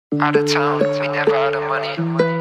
Out of town, we never out of money.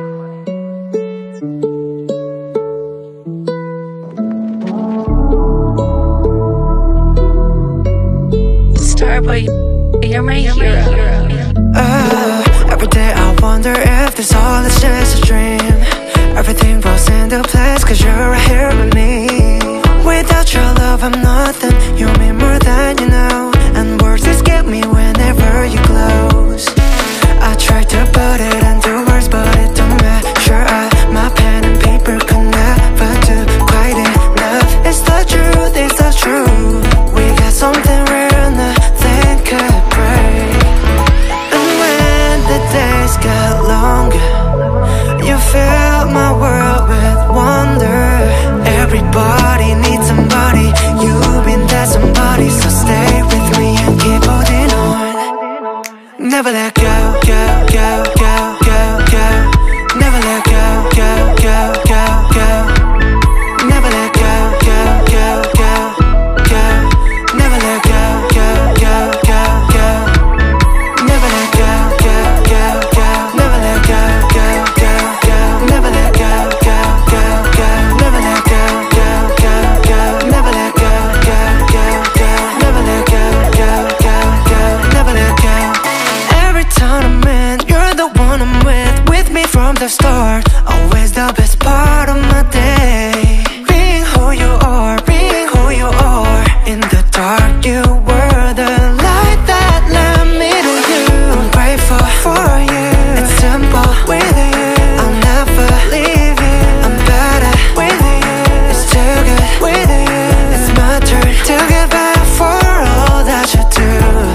Starboy, you're my hero. Every day I wonder if this all is just a dream. Everything falls into place cause you're right here with me. Without your love I'm nothing, you mean more than you know. And words escape me whenever you close. I try to put it into words but it don't measure up. My pen and paper could never do quite enough. It's the truth, it's the truth. We got something rare, nothing could break. And when the days get longer, you fill my world with wonder. Everybody needs somebody, you've been that somebody. So stay with me and keep holding on. Never let go, go, go, go, go, go. Never let go, go, go, go, go. Never let go, go, go, go, go. Never let go, go, go, go, go. Never let go, go, go, go. Never let go, go, go, go. Never let go, go, go, go. Never let go, go, go, go. Never let go, go, go, go. Never let go, go, go, go. Never let go. Every time I'm in, you're the one I'm with me from the start. Always the best part of my day. Being who you are, being who you are. In the dark, you were the light that led me to you. I'm grateful for you. It's simple with you. I'll never leave you. I'm better with you. It's too good with you. It's my turn to give back for all that you do.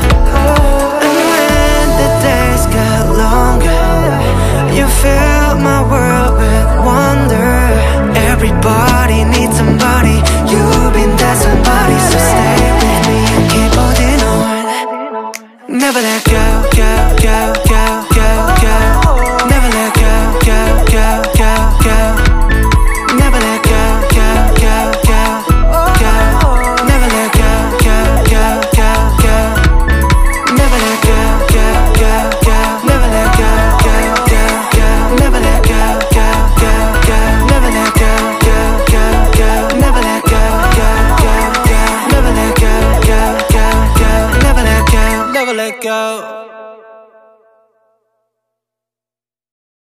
And when the days get longer, you fill my world with wonder. Everybody needs somebody, you've been that somebody. So stay with me and keep holding on. Never let go, go, go, go.